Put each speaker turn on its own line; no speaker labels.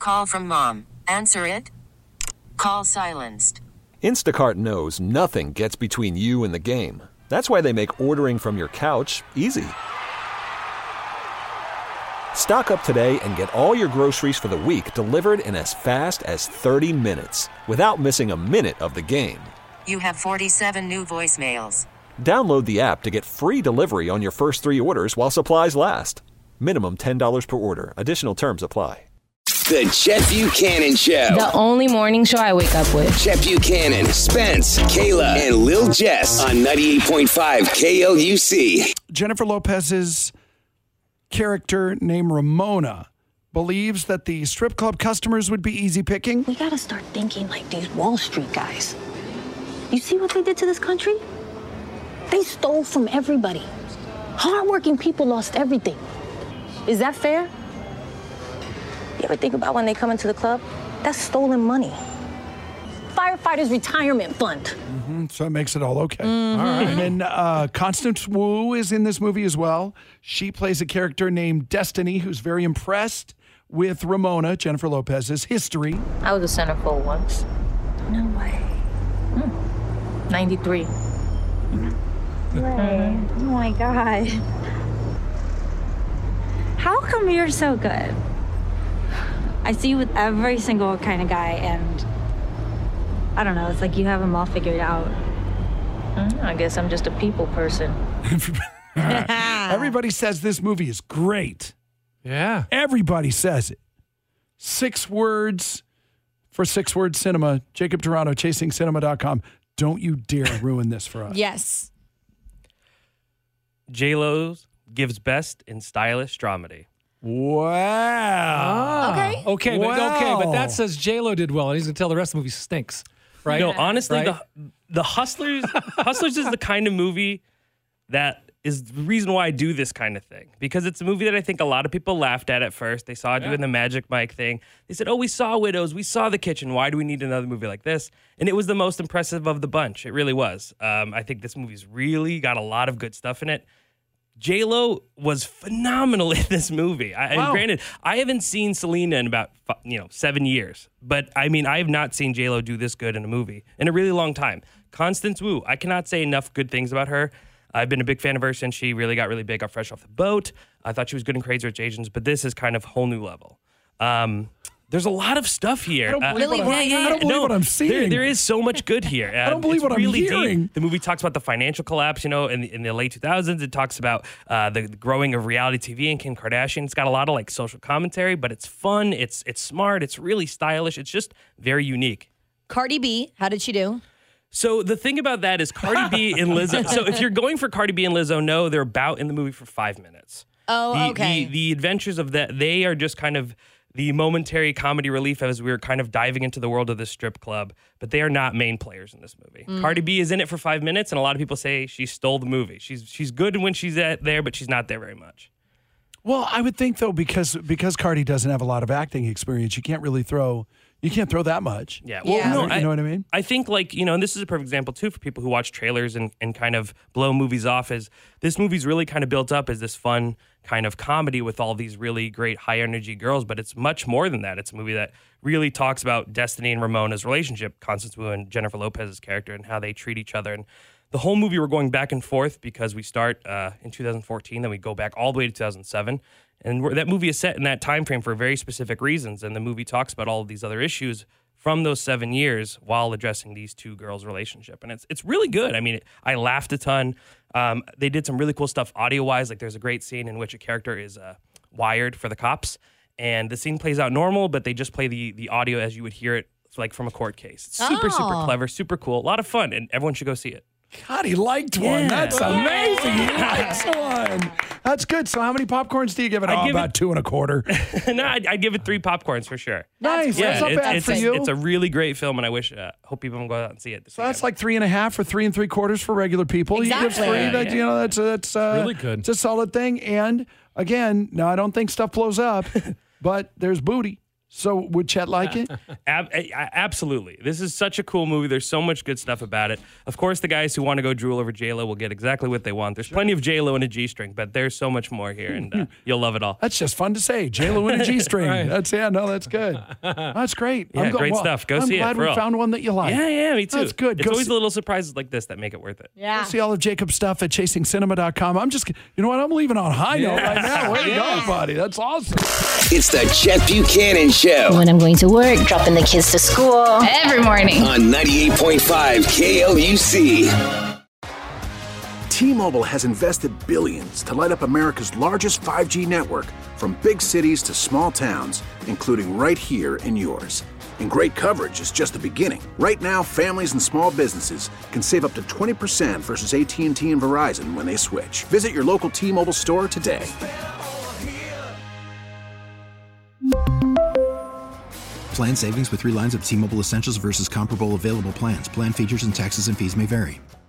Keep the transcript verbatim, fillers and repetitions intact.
call from mom. Answer it. Call silenced.
Instacart knows nothing gets between you and the game. That's why they make ordering from your couch easy. Stock up today and get all your groceries for the week delivered in as fast as thirty minutes without missing a minute of the game.
You have forty-seven new voicemails.
Download the app to get free delivery on your first three orders while supplies last. Minimum ten dollars per order. Additional terms apply.
The Chet Buchanan Show.
The only morning show I wake up with.
Chet Buchanan, Spence, Kayla, and Lil Jess on ninety-eight point five K L U C.
Jennifer Lopez's character named Ramona believes that the strip club customers would be easy picking.
We gotta start thinking like these Wall Street guys. You see what they did to this country? They stole from everybody. Hardworking people lost everything. Is that fair? You ever think about when they come into the club? That's stolen money. Firefighters' retirement fund.
Mm-hmm, so it makes it all okay.
Mm-hmm.
All right. And then uh, Constance Wu is in this movie as well. She plays a character named Destiny, who's very impressed with Ramona, Jennifer Lopez's history.
I was a centerfold once.
No way.
Mm. ninety-three.
Way. Oh my God. How come you're so good? I see you with every single kind of guy, and I don't know, it's like you have them all figured out.
Mm, I guess I'm just a people person.
Everybody says this movie is great.
Yeah.
Everybody says it. Six words for Six Word Cinema. Jacob Toronto, chasing cinema dot com. Don't you dare ruin this for us.
Yes.
J-Lo's gives best in stylish dramedy.
Wow.
Okay.
Okay, but
Wow.
okay, but that says J-Lo did well, and he's gonna tell the rest of the movie stinks, right?
No, honestly,
Right?
the the Hustlers Hustlers is the kind of movie that is the reason why I do this kind of thing. Because it's a movie that I think a lot of people laughed at at first. They saw it
Yeah.
doing the Magic Mike thing. They said, oh, we saw Widows. We saw The Kitchen. Why do we need another movie like this? And it was the most impressive of the bunch. It really was. Um, I think this movie's really got a lot of good stuff in it. J-Lo was phenomenal in this movie. I,
Wow.
and granted, I haven't seen Selena in about you know seven years, but I mean, I have not seen J-Lo do this good in a movie in a really long time. Constance Wu, I cannot say enough good things about her. I've been a big fan of her since she really got really big up Fresh Off the Boat. I thought she was good in Crazy Rich Asians, but this is kind of a whole new level. Um, there's a lot of stuff here.
I don't believe,
Uh,
what, I'm,
yeah, yeah,
I don't believe
no,
what I'm seeing.
There, there is so much good here. Uh,
I don't believe
it's
what I'm
really
hearing.
Deep. The movie talks about the financial collapse, you know, in the, in the late two thousands. It talks about uh, the, the growing of reality T V and Kim Kardashian. It's got a lot of like social commentary, but it's fun. It's it's smart. It's really stylish. It's just very unique.
Cardi B, how did she do?
So the thing about that is Cardi B and Lizzo. So if you're going for Cardi B and Lizzo, no, they're about in the movie for five minutes.
Oh,
the,
okay.
The, the adventures of that, they are just kind of the momentary comedy relief as we're kind of diving into the world of this strip club, but they are not main players in this movie.
Mm.
Cardi B is in it for five minutes, and a lot of people say she stole the movie. She's she's good when she's at there, but she's not there very much.
Well, I would think, though, because because Cardi doesn't have a lot of acting experience, you can't really throw you can't throw that much.
Yeah. Well,
Yeah.
no,
you
I,
know what I mean?
I think, like, you know, and this is a perfect example, too, for people who watch trailers and, and kind of blow movies off, is this movie's really kind of built up as this fun kind of comedy with all these really great high-energy girls, but it's much more than that. It's a movie that really talks about Destiny and Ramona's relationship, Constance Wu and Jennifer Lopez's character, and how they treat each other. And the whole movie, we're going back and forth because we start uh, in two thousand fourteen, then we go back all the way to two thousand seven. And we're, that movie is set in that time frame for very specific reasons, and the movie talks about all of these other issues from those seven years while addressing these two girls' relationship. And it's it's really good. I mean, I laughed a ton. Um, they did some really cool stuff audio-wise. Like there's a great scene in which a character is uh, wired for the cops. And the scene plays out normal, but they just play the, the audio as you would hear it like from a court case. It's super,
Oh.
super clever, super cool. A lot of fun, and everyone should go see it.
God, he liked one.
Yeah.
That's amazing. He likes one. That's good. So how many popcorns do you give it?
I
Oh,
give
about
it-
two and a quarter.
no, I'd, I'd give it three popcorns for sure.
Nice.
Yeah,
That's not
it's,
bad
it's,
for
a,
you.
it's a really great film, and I wish, uh, hope people can go out and see it this
So that's
weekend.
like three and a half or three and three quarters for regular people. You give
Exactly.
three.
Yeah,
that,
yeah.
You know, that's that's uh,
Really good.
It's a solid thing. And again, now I don't think stuff blows up, but there's booty. So would Chet like it?
Ab- a- a- absolutely. This is such a cool movie. There's so much good stuff about it. Of course, the guys who want to go drool over J-Lo will get exactly what they want. There's plenty of J-Lo in a G-string, but there's so much more here, and uh, you'll love it all.
That's just fun to say. J-Lo in a G-string.
Right.
That's yeah, no, that's good. That's great.
Yeah,
go-
great
well,
stuff. Go
I'm
see it,
glad
for
we
real.
found one that you like.
Yeah, yeah, me too.
That's good.
It's
Go
always
see-
the little surprises like this that make it worth it.
Yeah.
See all of Jacob's stuff at chasing cinema dot com. I'm just, you know what? I'm leaving on a high note right now. Way to go, buddy. That's awesome.
It's the Chet Buchanan Show
When I'm going to work, dropping the kids to school.
Every morning.
on ninety-eight point five K L U C.
T-Mobile has invested billions to light up America's largest five G network, from big cities to small towns, including right here in yours. And great coverage is just the beginning. Right now, families and small businesses can save up to twenty percent versus A T and T and Verizon when they switch. Visit your local T-Mobile store today.
Plan savings with three lines of T-Mobile Essentials versus comparable available plans. Plan features and taxes and fees may vary.